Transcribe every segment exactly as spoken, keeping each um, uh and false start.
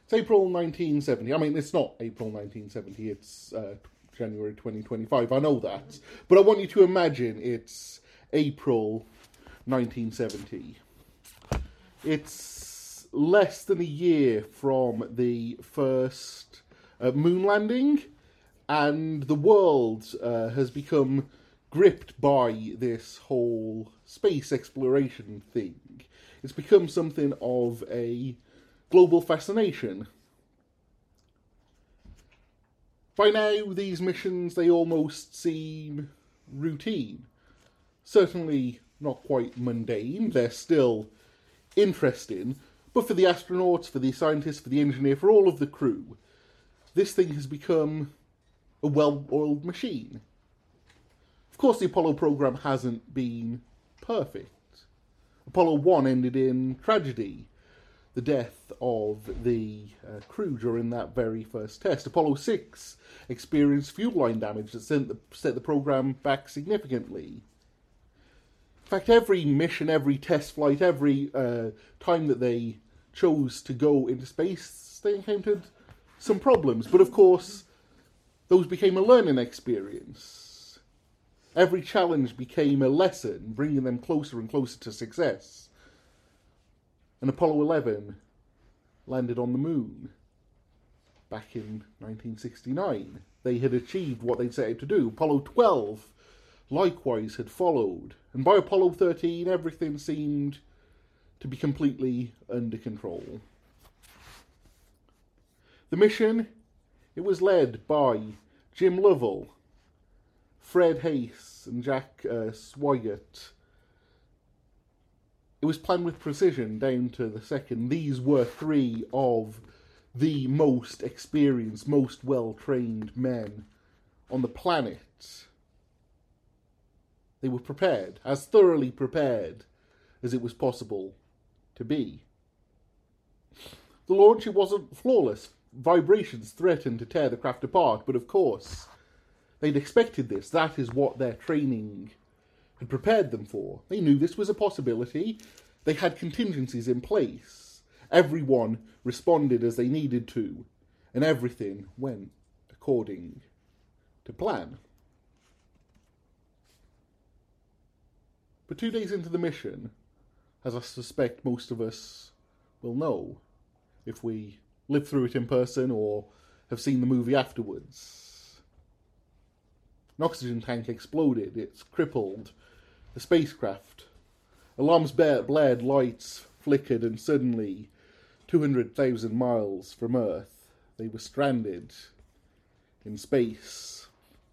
It's April nineteen seventy. I mean, it's not April nineteen seventy, it's uh, January twenty twenty-five, I know that. But I want you to imagine it's April nineteen seventy. It's less than a year from the first uh, moon landing, and the world uh, has become gripped by this whole space exploration thing. It's become something of a global fascination. By now, these missions, they almost seem routine. Certainly not quite mundane, they're still interesting, but for the astronauts, for the scientists, for the engineer, for all of the crew, this thing has become a well-oiled machine. Of course, the Apollo program hasn't been perfect. Apollo one ended in tragedy, the death of the uh, crew during that very first test. Apollo six experienced fuel line damage that sent the, set the program back significantly. In fact, every mission, every test flight, every uh, time that they chose to go into space, they encountered some problems. But of course, those became a learning experience. Every challenge became a lesson, bringing them closer and closer to success. And Apollo eleven landed on the moon back in nineteen sixty-nine. They had achieved what they'd set out to do. Apollo twelve likewise had followed. And by Apollo thirteen, everything seemed to be completely under control. The mission, it was led by Jim Lovell, Fred Haise, and Jack uh, Swigert. It was planned with precision down to the second. These were three of the most experienced, most well-trained men on the planet. They were prepared, as thoroughly prepared as it was possible to be. The launch, it wasn't flawless. Vibrations threatened to tear the craft apart, but of course, they'd expected this. That is what their training had prepared them for. They knew this was a possibility. They had contingencies in place. Everyone responded as they needed to, and everything went according to plan. But two days into the mission, as I suspect most of us will know, if we lived through it in person or have seen the movie afterwards, an oxygen tank exploded. It's crippled the spacecraft. Alarms blared, lights flickered, and suddenly, two hundred thousand miles from Earth, they were stranded in space.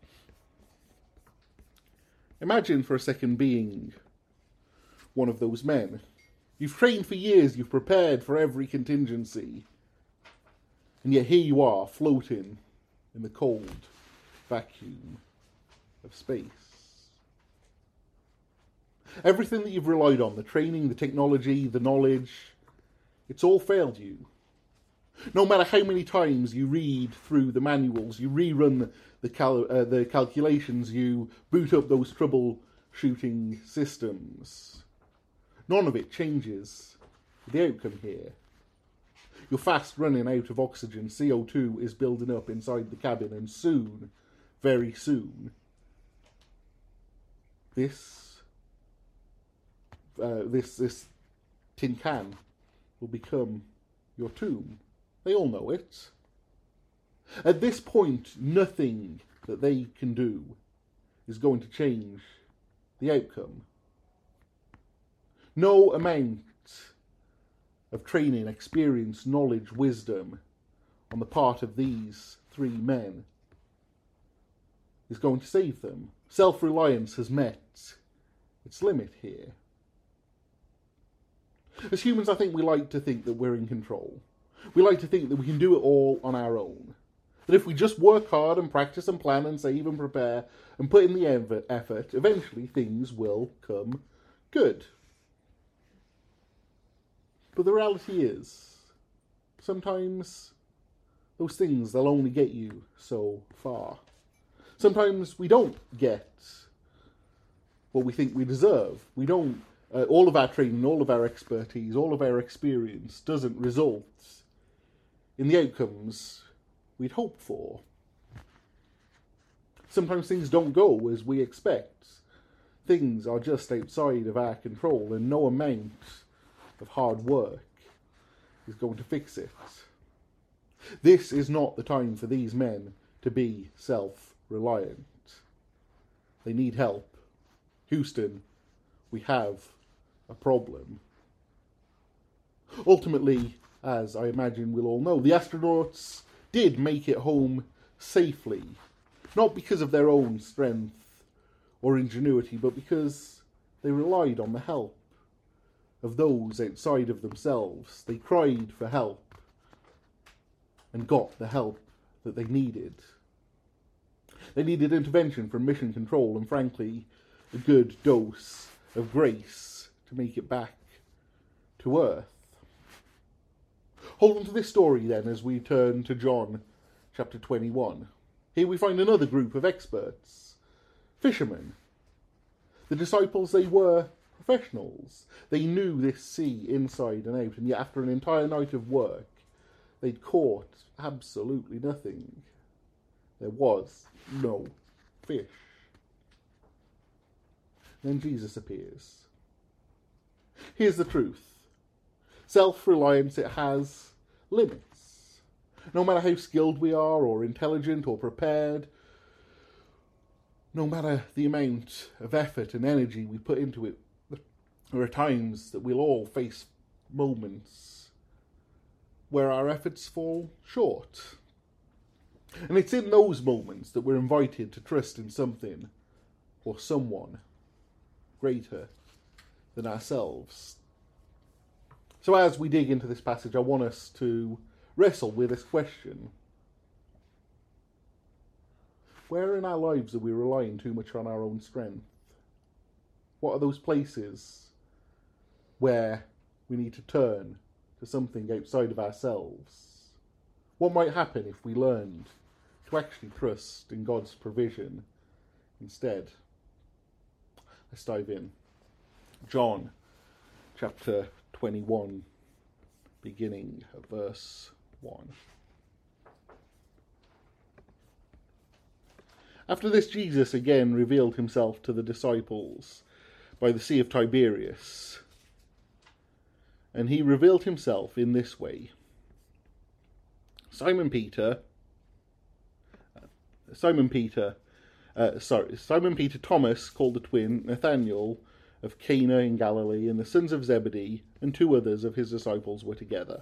Imagine for a second being one of those men. You've trained for years, you've prepared for every contingency, and yet here you are, floating in the cold vacuum of space. Everything that you've relied on, the training, the technology, the knowledge, it's all failed you. No matter how many times you read through the manuals, you rerun the, cal- uh, the calculations, you boot up those troubleshooting systems, none of it changes the outcome here. You're fast running out of oxygen. C O two is building up inside the cabin, and soon, very soon, this uh, this this tin can will become your tomb. They all know it. At this point, nothing that they can do is going to change the outcome. No amount of training, experience, knowledge, wisdom on the part of these three men is going to save them. Self-reliance has met its limit here. As humans, I think we like to think that we're in control. We like to think that we can do it all on our own. That if we just work hard and practice and plan and save and prepare and put in the effort, eventually things will come good. But the reality is, sometimes those things, they'll only get you so far. Sometimes we don't get what we think we deserve. We don't, uh, all of our training, all of our expertise, all of our experience doesn't result in the outcomes we'd hoped for. Sometimes things don't go as we expect. Things are just outside of our control, and no amount of hard work is going to fix it. This is not the time for these men to be self-reliant. They need help. Houston, we have a problem. Ultimately, as I imagine we'll all know, the astronauts did make it home safely, not because of their own strength or ingenuity, but because they relied on the help of those outside of themselves. They cried for help and got the help that they needed. They needed intervention from mission control and, frankly, a good dose of grace to make it back to Earth. Hold on to this story then as we turn to John chapter twenty-one. Here we find another group of experts, fishermen. The disciples, they were professionals. They knew this sea inside and out, and yet after an entire night of work, they'd caught absolutely nothing. There was no fish. Then Jesus appears. Here's the truth. Self-reliance, it has limits. No matter how skilled we are, or intelligent, or prepared, no matter the amount of effort and energy we put into it, there are times that we'll all face moments where our efforts fall short. And it's in those moments that we're invited to trust in something or someone greater than ourselves. So as we dig into this passage, I want us to wrestle with this question. Where in our lives are we relying too much on our own strength? What are those places where we need to turn to something outside of ourselves? What might happen if we learned to actually trust in God's provision instead? Let's dive in. John chapter twenty-one, beginning at verse one. After this, Jesus again revealed himself to the disciples by the Sea of Tiberias. And he revealed himself in this way. Simon Peter, Simon Peter, uh, sorry, Simon Peter, Thomas, called the twin, Nathanael of Cana in Galilee, and the sons of Zebedee, and two others of his disciples were together.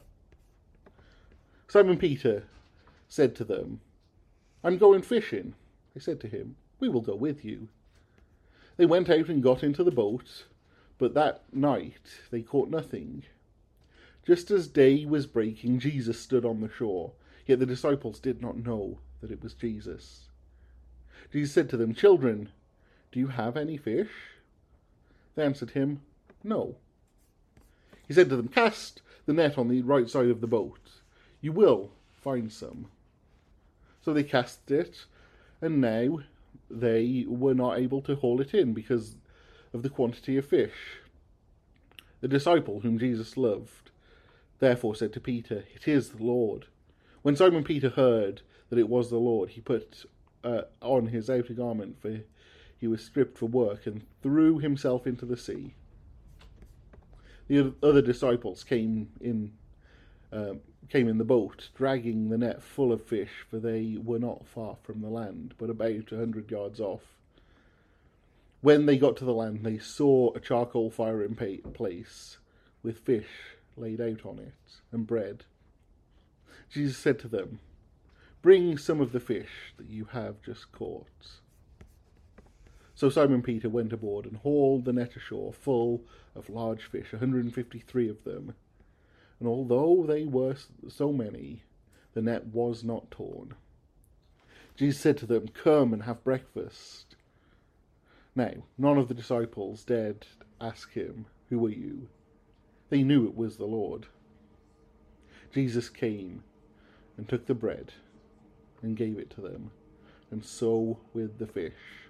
Simon Peter said to them, "I'm going fishing." They said to him, "We will go with you." They went out and got into the boat, but that night they caught nothing. Just as day was breaking, Jesus stood on the shore, yet the disciples did not know that it was Jesus. Jesus said to them, "Children, do you have any fish?" They answered him, "No." He said to them, "Cast the net on the right side of the boat. You will find some." So they cast it, and now they were not able to haul it in because of the quantity of fish. The disciple whom Jesus loved therefore said to Peter, "It is the Lord." When Simon Peter heard that it was the Lord, he put uh, on his outer garment, for he was stripped for work, and threw himself into the sea. The other disciples came in uh, came in the boat, dragging the net full of fish, for they were not far from the land, but about a hundred yards off. When they got to the land, they saw a charcoal fire in place, with fish laid out on it, and bread. Jesus said to them, "Bring some of the fish that you have just caught." So Simon Peter went aboard and hauled the net ashore full of large fish, one hundred fifty-three of them. And although they were so many, the net was not torn. Jesus said to them, "Come and have breakfast." Now, none of the disciples dared ask him, "Who are you?" They knew it was the Lord. Jesus came and took the bread and gave it to them, and so with the fish.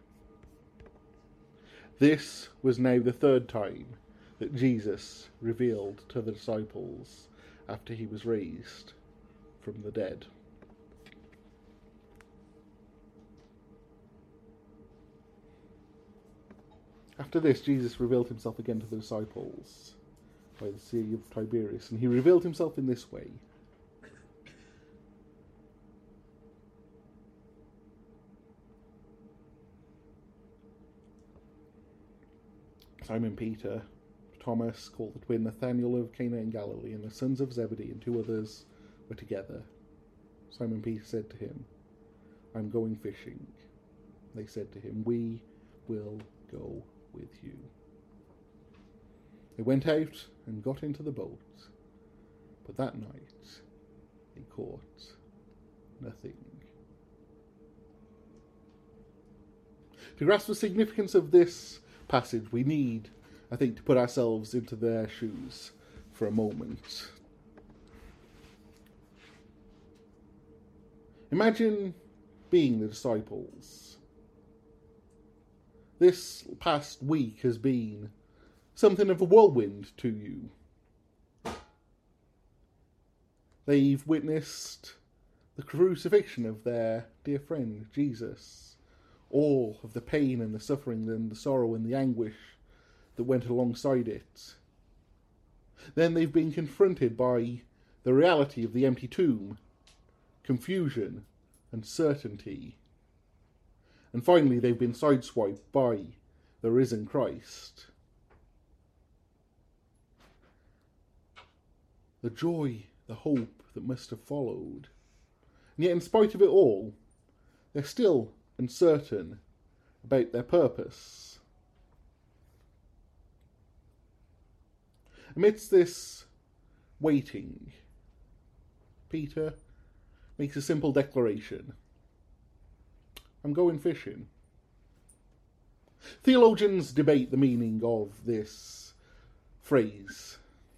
This was now the third time that Jesus revealed to the disciples after he was raised. from the dead. After this, Jesus revealed himself again to the disciples by the Sea of Tiberias, and he revealed himself in this way. Simon Peter, Thomas, called the twin, Nathanael of Cana in Galilee, and the sons of Zebedee, and two others were together. Simon Peter said to him, "I'm going fishing." They said to him, "We will go with you." They went out and got into the boat, but that night they caught nothing. To grasp the significance of this passage, we need, I think, to put ourselves into their shoes for a moment. Imagine being the disciples. This past week has been something of a whirlwind to you. They've witnessed the crucifixion of their dear friend, Jesus. All of the pain and the suffering and the sorrow and the anguish that went alongside it. Then they've been confronted by the reality of the empty tomb, confusion and certainty. And finally, they've been sideswiped by the risen Christ. The joy, the hope that must have followed. And yet, in spite of it all, they're still uncertain about their purpose. Amidst this waiting, Peter makes a simple declaration. I'm going fishing. Theologians debate the meaning of this phrase.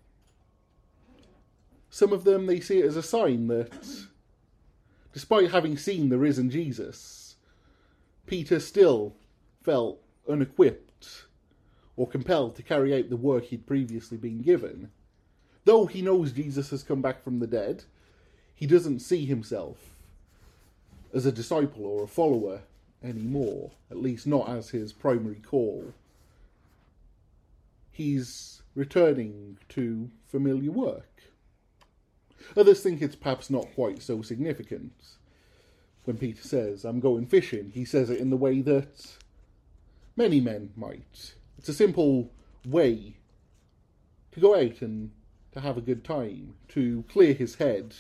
Some of them, they see it as a sign that, despite having seen the risen Jesus, Peter still felt unequipped or compelled to carry out the work he'd previously been given. Though he knows Jesus has come back from the dead, he doesn't see himself as a disciple or a follower anymore, at least not as his primary call. He's returning to familiar work. Others think it's perhaps not quite so significant. When Peter says, "I'm going fishing," he says it in the way that many men might. It's a simple way to go out and to have a good time, to clear his head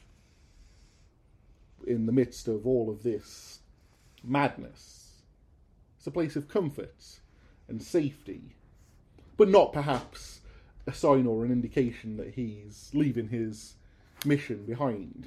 in the midst of all of this madness. It's a place of comfort and safety, but not perhaps a sign or an indication that he's leaving his mission behind.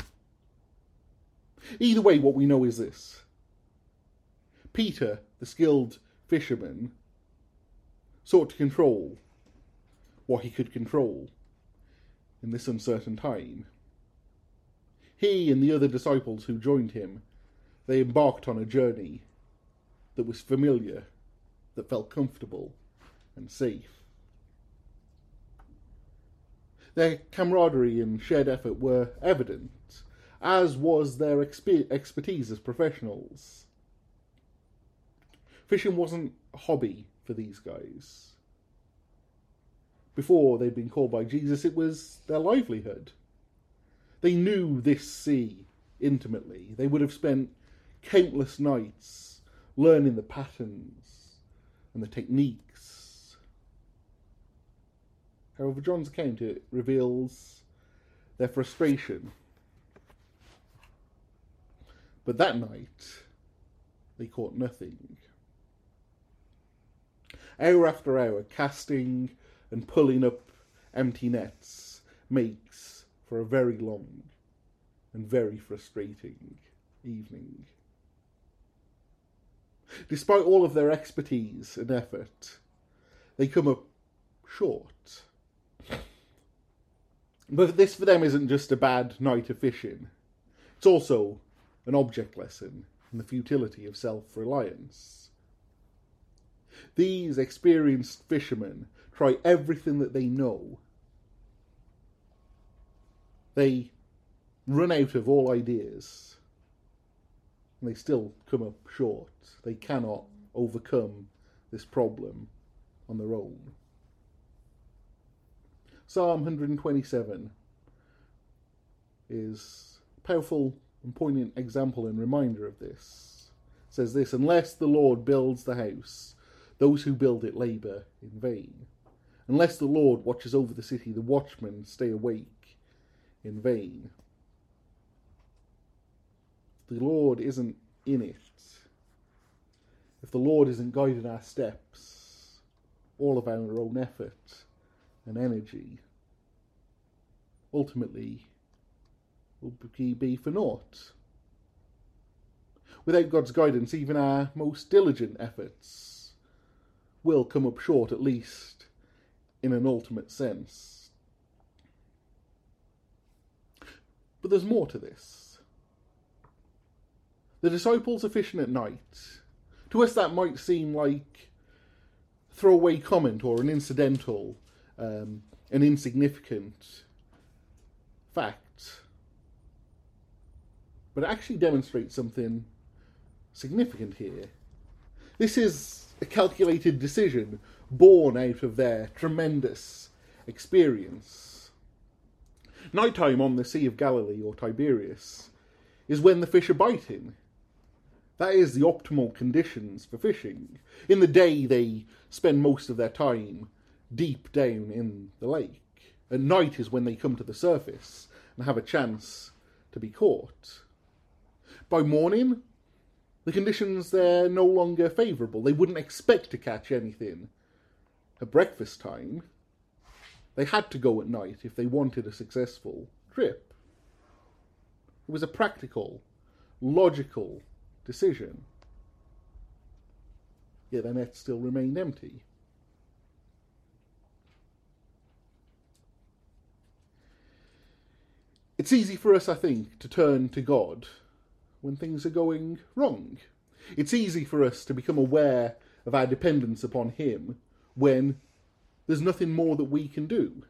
Either way, what we know is this. Peter, the skilled fisherman, sought to control what he could control in this uncertain time. He and the other disciples who joined him, they embarked on a journey that was familiar, that felt comfortable and safe. Their camaraderie and shared effort were evident, as was their exper- expertise as professionals. Fishing wasn't a hobby for these guys. Before they'd been called by Jesus, it was their livelihood. They knew this sea intimately. They would have spent countless nights learning the patterns and the techniques. However, John's account, it reveals their frustration. But that night, they caught nothing. Hour after hour, casting and pulling up empty nets makes for a very long and very frustrating evening. Despite all of their expertise and effort, they come up short. But this for them isn't just a bad night of fishing. It's also an object lesson in the futility of self-reliance. These experienced fishermen try everything that they know. They run out of all ideas. And they still come up short. They cannot overcome this problem on their own. Psalm one twenty-seven is a powerful and poignant example and reminder of this. It says this: unless the Lord builds the house, those who build it labour in vain. Unless the Lord watches over the city, the watchmen stay awake in vain. If the Lord isn't in it, if the Lord isn't guiding our steps, all of our own effort and energy ultimately will be for naught. Without God's guidance, even our most diligent efforts will come up short, at least in an ultimate sense. But there's more to this. The disciples are fishing at night. To us that might seem like a throwaway comment or an incidental, um, an insignificant fact. But it actually demonstrates something significant here. This is a calculated decision born out of their tremendous experience. Nighttime on the Sea of Galilee or Tiberias is when the fish are biting. That is the optimal conditions for fishing. In the day they spend most of their time deep down in the lake. At night is when they come to the surface and have a chance to be caught. By morning, the conditions there are no longer favourable. They wouldn't expect to catch anything at breakfast time. They had to go at night if they wanted a successful trip. It was a practical, logical decision. Yet their nets still remained empty. It's easy for us, I think, to turn to God when things are going wrong. It's easy for us to become aware of our dependence upon Him when there's nothing more that we can do.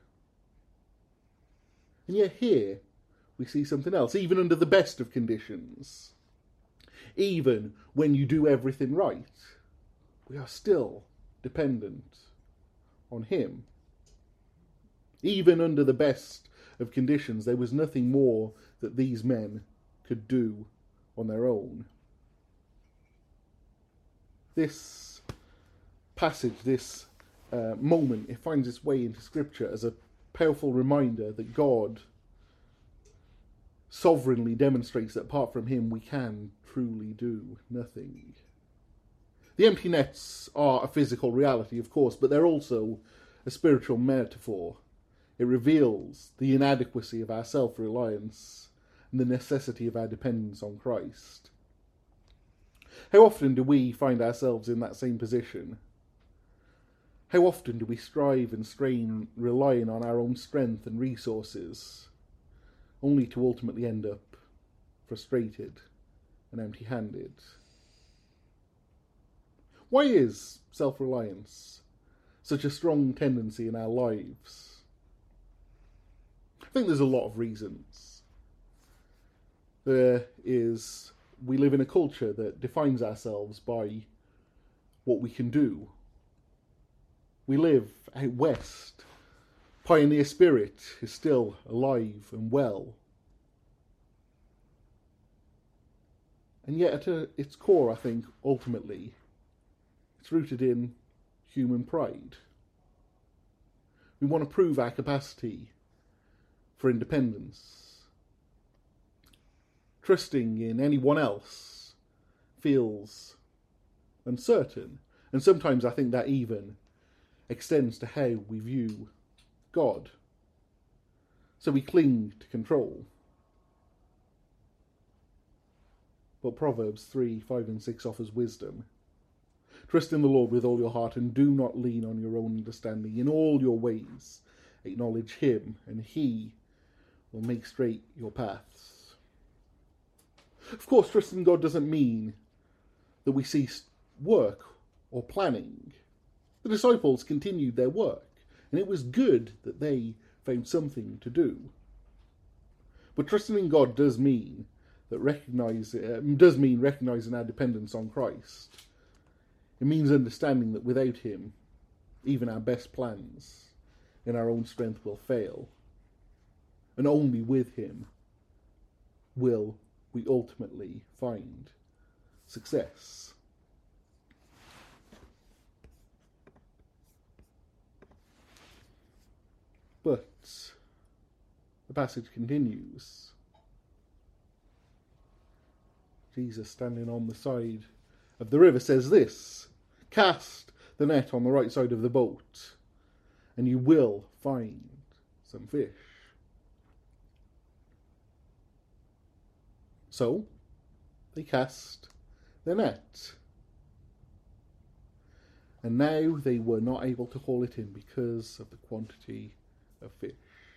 And yet here we see something else, even under the best of conditions. Even when you do everything right, we are still dependent on Him. Even under the best of conditions, there was nothing more that these men could do on their own. This passage, this uh, moment, it finds its way into Scripture as a powerful reminder that God sovereignly demonstrates that apart from Him we can truly do nothing. The empty nets are a physical reality, of course, but they're also a spiritual metaphor. It reveals the inadequacy of our self-reliance and the necessity of our dependence on Christ. How often do we find ourselves in that same position? How often do we strive and strain, relying on our own strength and resources, only to ultimately end up frustrated and empty-handed? Why is self-reliance such a strong tendency in our lives? I think there's a lot of reasons. There is, we live in a culture that defines ourselves by what we can do. We live out west. Pioneer spirit is still alive and well. And yet at a, its core, I think, ultimately, it's rooted in human pride. We want to prove our capacity for independence. Trusting in anyone else feels uncertain. And sometimes I think that even extends to how we view God. So we cling to control. But Proverbs three, five and six offers wisdom. Trust in the Lord with all your heart and do not lean on your own understanding. In all your ways acknowledge Him and He will make straight your paths. Of course, trust in God doesn't mean that we cease work or planning. The disciples continued their work, and it was good that they found something to do. But trusting in God does mean that recognize uh, does mean recognizing our dependence on Christ. It means understanding that without him, even our best plans in our own strength will fail. And only with him will we ultimately find success. But the passage continues. Jesus, standing on the side of the river, says this: "Cast the net on the right side of the boat, and you will find some fish." So, they cast the net. And now they were not able to haul it in because of the quantity of fish.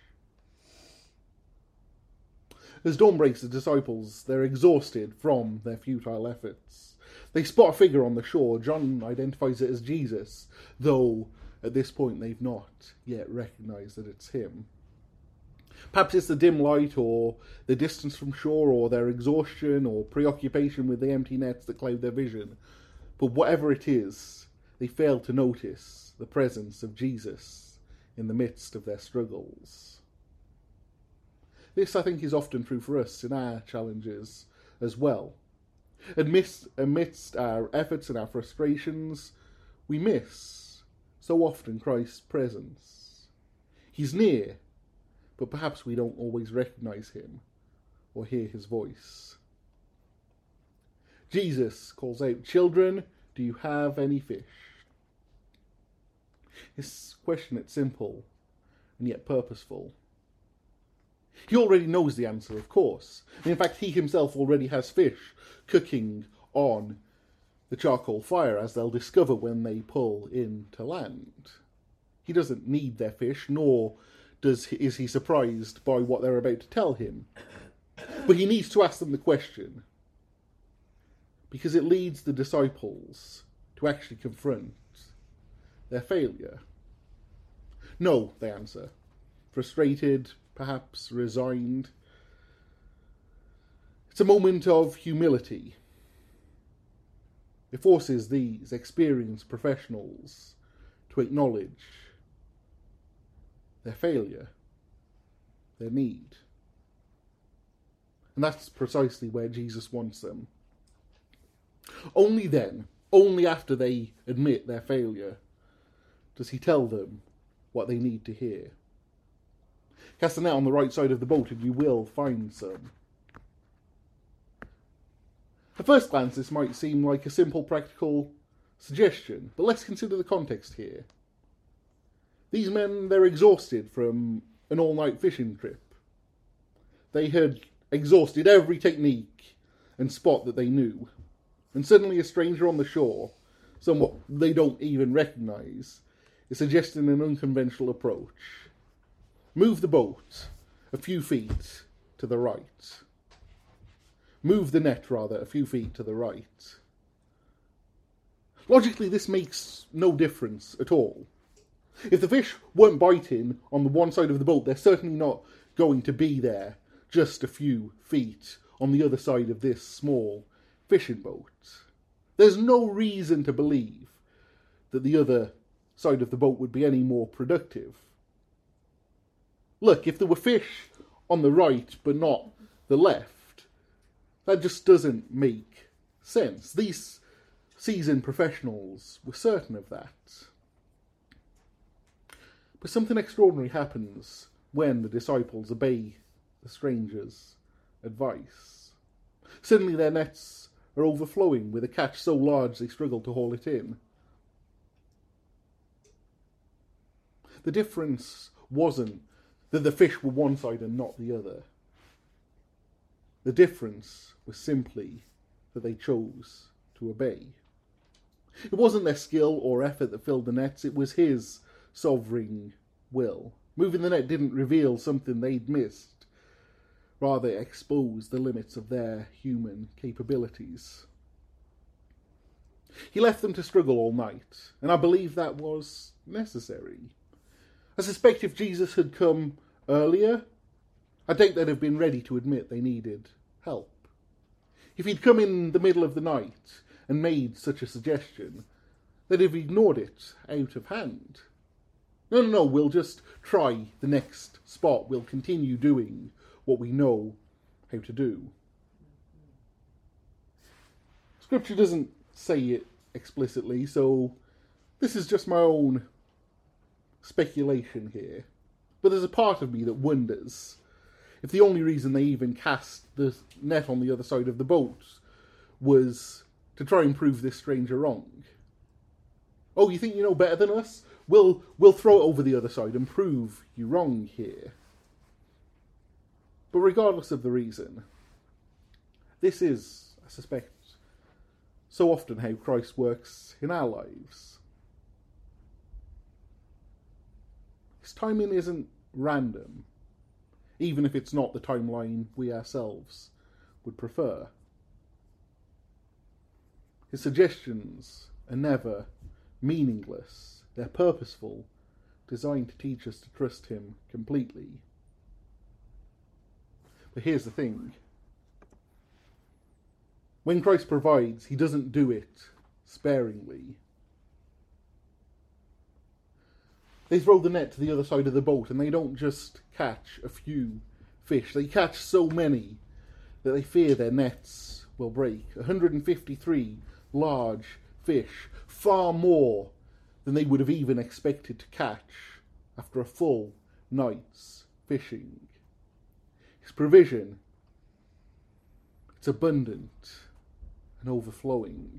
As dawn breaks, the disciples, they're exhausted from their futile efforts. They spot a figure on the shore. John identifies it as Jesus, though at this point they've not yet recognised that it's him. Perhaps it's the dim light, or the distance from shore, or their exhaustion, or preoccupation with the empty nets that cloud their vision. But whatever it is, they fail to notice the presence of Jesus in the midst of their struggles. This, I think, is often true for us in our challenges as well. Amidst, amidst our efforts and our frustrations, we miss so often Christ's presence. He's near, but perhaps we don't always recognise him or hear his voice. Jesus calls out, "Children, do you have any fish?" His question is simple and yet purposeful. He already knows the answer, of course. In fact, he himself already has fish cooking on the charcoal fire, as they'll discover when they pull in to land. He doesn't need their fish, nor does he, is he surprised by what they're about to tell him. But he needs to ask them the question, because it leads the disciples to actually confront their failure. "No," they answer, frustrated, perhaps resigned. It's a moment of humility. It forces these experienced professionals to acknowledge their failure, their need. And that's precisely where Jesus wants them. Only then, only after they admit their failure, does he tell them what they need to hear. Cast the net on the right side of the boat and you will find some. At first glance, this might seem like a simple practical suggestion, but let's consider the context here. These men, they're exhausted from an all-night fishing trip. They had exhausted every technique and spot that they knew, and suddenly a stranger on the shore, someone they don't even recognise, is suggesting an unconventional approach. Move the boat a few feet to the right. Move the net, rather, a few feet to the right. Logically, this makes no difference at all. If the fish weren't biting on the one side of the boat, they're certainly not going to be there just a few feet on the other side of this small fishing boat. There's no reason to believe that the other side of the boat would be any more productive. Look, if there were fish on the right but not the left, that just doesn't make sense. These seasoned professionals were certain of that. But something extraordinary happens when the disciples obey the stranger's advice. Suddenly their nets are overflowing with a catch so large they struggle to haul it in. The difference wasn't that the fish were one side and not the other. The difference was simply that they chose to obey. It wasn't their skill or effort that filled the nets, it was his sovereign will. Moving the net didn't reveal something they'd missed, rather it exposed the limits of their human capabilities. He left them to struggle all night, and I believe that was necessary. I suspect if Jesus had come earlier, I doubt they'd have been ready to admit they needed help. If he'd come in the middle of the night and made such a suggestion, they'd have ignored it out of hand. No, no, no, we'll just try the next spot. We'll continue doing what we know how to do. Scripture doesn't say it explicitly, so this is just my own speculation here. But there's a part of me that wonders if the only reason they even cast the net on the other side of the boat was to try and prove this stranger wrong. Oh, you think you know better than us? We'll, we'll throw it over the other side and prove you wrong here. But regardless of the reason, this is, I suspect, so often how Christ works in our lives. His timing isn't random, even if it's not the timeline we ourselves would prefer. His suggestions are never meaningless. They're purposeful, designed to teach us to trust him completely. But here's the thing. When Christ provides, he doesn't do it sparingly. They throw the net to the other side of the boat and they don't just catch a few fish. They catch so many that they fear their nets will break. one hundred fifty-three large fish, far more than they would have even expected to catch after a full night's fishing. His provision, it's abundant and overflowing.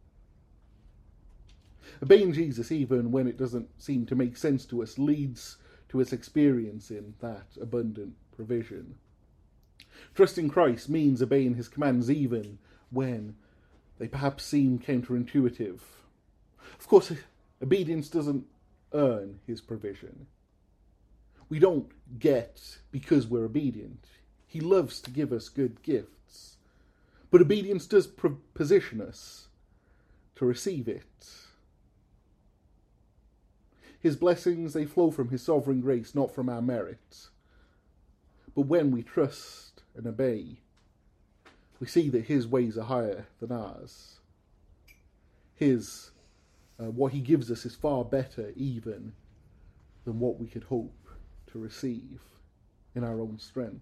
Obeying Jesus, even when it doesn't seem to make sense to us, leads to us experiencing that abundant provision. Trusting Christ means obeying his commands even when they perhaps seem counterintuitive. Of course, obedience doesn't earn his provision. We don't get because we're obedient. He loves to give us good gifts. But obedience does pro- position us to receive it. His blessings, they flow from his sovereign grace, not from our merit. But when we trust and obey, we see that his ways are higher than ours. His, uh, what he gives us is far better even than what we could hope to receive in our own strength.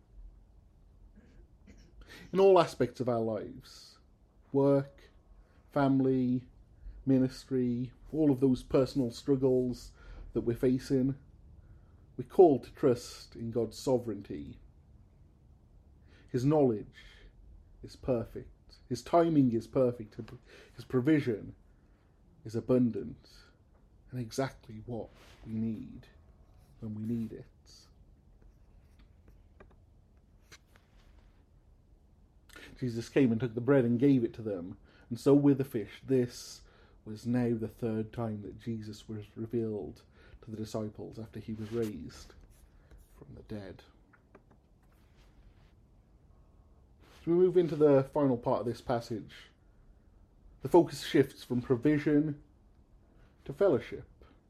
In all aspects of our lives, work, family, ministry, all of those personal struggles that we're facing, we're called to trust in God's sovereignty. His knowledge is perfect. His timing is perfect. His provision is abundant and exactly what we need when we need it. Jesus came and took the bread and gave it to them, and so with the fish. This was now the third time that Jesus was revealed to the disciples after he was raised from the dead. As we move into the final part of this passage, the focus shifts from provision to fellowship.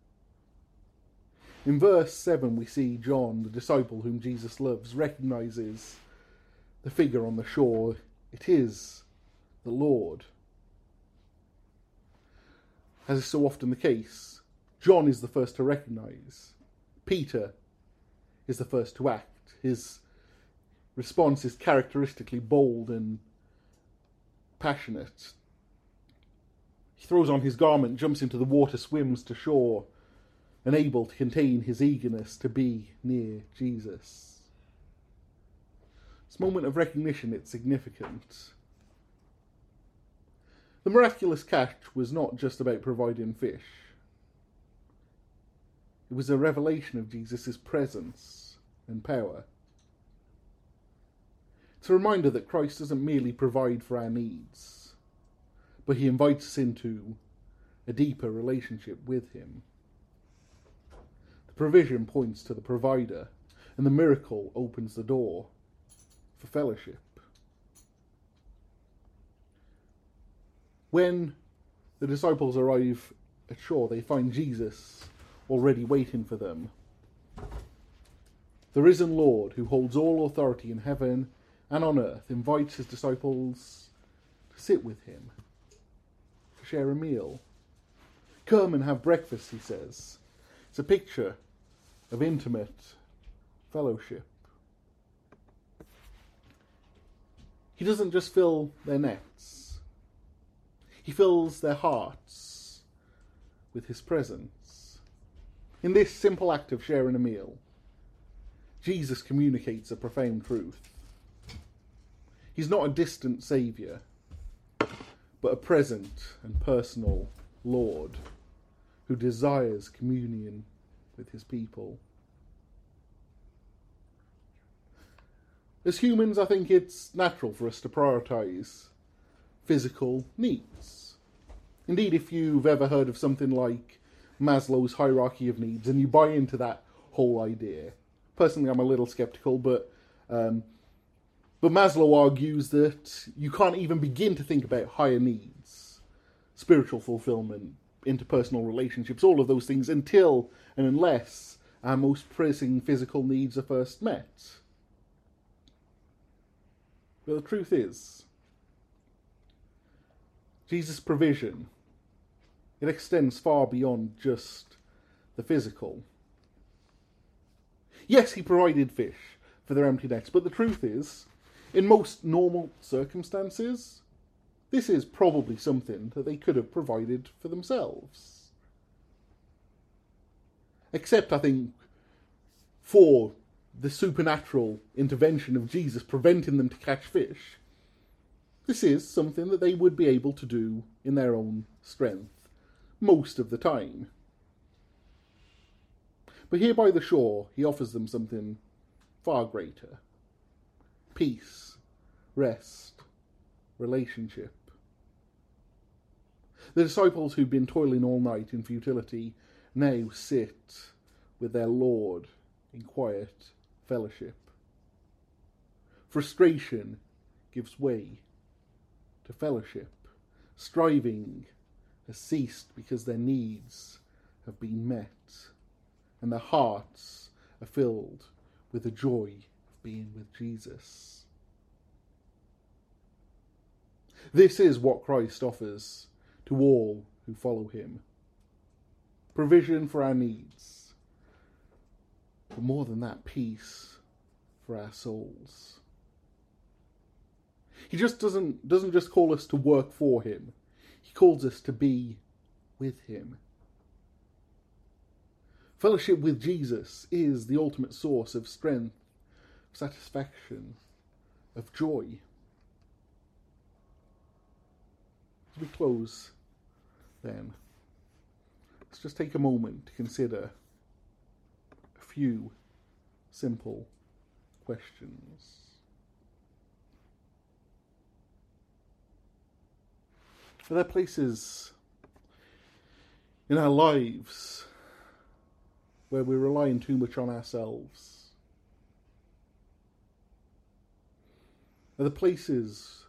In verse seven, we see John, the disciple whom Jesus loves, recognizes the figure on the shore. It is the Lord. As is so often the case, John is the first to recognize. Peter is the first to act. His response is characteristically bold and passionate. He throws on his garment, jumps into the water, swims to shore, unable to contain his eagerness to be near Jesus. This moment of recognition, it's significant. The miraculous catch was not just about providing fish. It was a revelation of Jesus' presence and power. It's a reminder that Christ doesn't merely provide for our needs, but he invites us into a deeper relationship with him. The provision points to the provider, and the miracle opens the door for fellowship. When the disciples arrive at shore, they find Jesus already waiting for them. the risen Lord, who holds all authority in heaven and on earth, invites his disciples to sit with him, to share a meal. Come and have breakfast, he says. It's a picture of intimate fellowship. He doesn't just fill their nets. He fills their hearts with his presence. In this simple act of sharing a meal, Jesus communicates a profound truth. He's not a distant saviour, but a present and personal Lord who desires communion with his people. As humans, I think it's natural for us to prioritise physical needs. Indeed, if you've ever heard of something like Maslow's hierarchy of needs, and you buy into that whole idea, personally I'm a little sceptical, but um, but Maslow argues that you can't even begin to think about higher needs, spiritual fulfillment, interpersonal relationships, all of those things, until and unless our most pressing physical needs are first met. But the truth is, Jesus' provision, it extends far beyond just the physical. Yes, he provided fish for their empty nets, but the truth is, in most normal circumstances, this is probably something that they could have provided for themselves. Except, I think, for the supernatural intervention of Jesus preventing them to catch fish, this is something that they would be able to do in their own strength most of the time. But here by the shore, he offers them something far greater. Peace, rest, relationship. The disciples who'd been toiling all night in futility now sit with their Lord in quiet fellowship. Frustration gives way to fellowship. Striving has ceased because their needs have been met, and their hearts are filled with the joy of being with Jesus. This is what Christ offers to all who follow him. Provision for our needs, but more than that, peace for our souls. He just doesn't doesn't just call us to work for him. He calls us to be with him. Fellowship with Jesus is the ultimate source of strength, of satisfaction, of joy. As we close, then, let's just take a moment to consider a few simple questions. Are there places in our lives where we're relying too much on ourselves? Are there places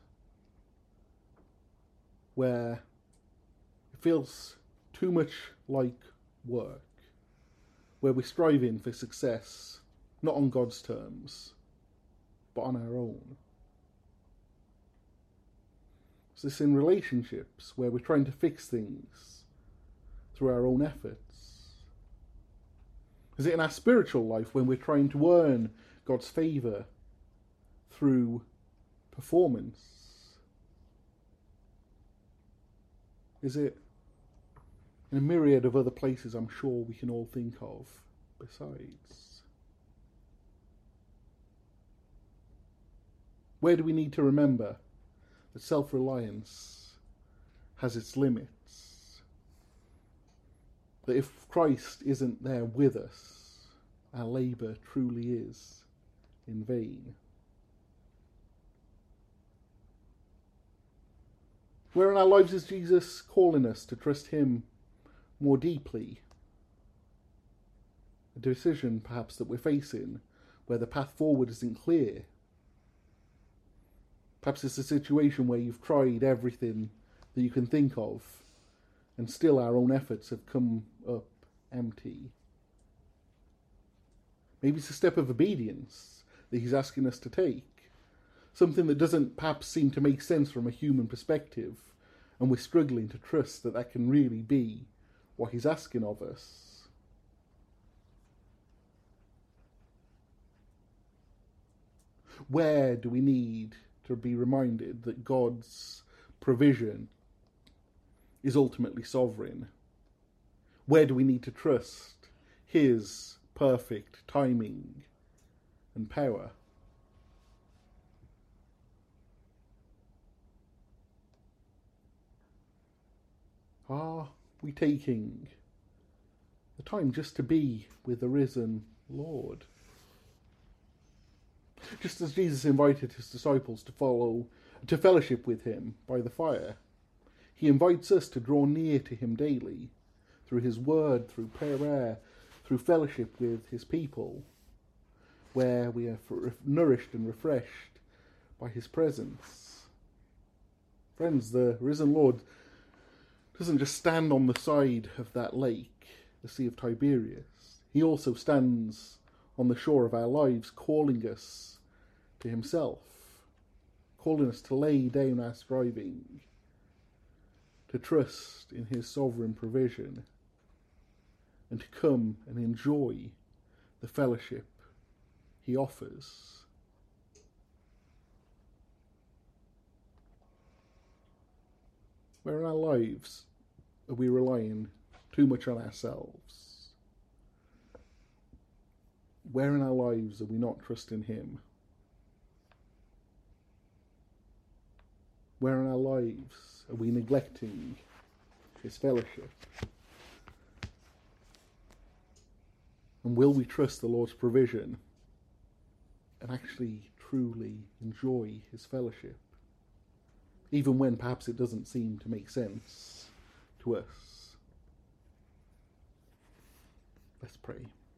where it feels too much like work, where we're striving for success, not on God's terms, but on our own? Is this in relationships where we're trying to fix things through our own efforts? Is it in our spiritual life when we're trying to earn God's favour through performance? Is it in a myriad of other places I'm sure we can all think of besides? Where do we need to remember that self-reliance has its limits? That if Christ isn't there with us, our labour truly is in vain. Where in our lives is Jesus calling us to trust him more deeply? A decision perhaps that we're facing where the path forward isn't clear. Perhaps it's a situation where you've tried everything that you can think of and still our own efforts have come up empty. Maybe it's a step of obedience that he's asking us to take. Something that doesn't perhaps seem to make sense from a human perspective, and we're struggling to trust that that can really be what he's asking of us. Where do we need to be reminded that God's provision is ultimately sovereign? Where do we need to trust his perfect timing and power? Are we taking the time just to be with the risen Lord? Just as Jesus invited his disciples to follow, to fellowship with him by the fire, he invites us to draw near to him daily, through his word, through prayer, through fellowship with his people, where we are nourished and refreshed by his presence. Friends, the risen Lord doesn't just stand on the side of that lake, the Sea of Tiberias. He also stands on the shore of our lives, calling us to himself, calling us to lay down our striving, to trust in his sovereign provision, and to come and enjoy the fellowship he offers. Where in our lives are we relying too much on ourselves? Where in our lives are we not trusting him? Where in our lives are we neglecting his fellowship? And will we trust the Lord's provision and actually truly enjoy his fellowship, even when perhaps it doesn't seem to make sense to us? Let's pray.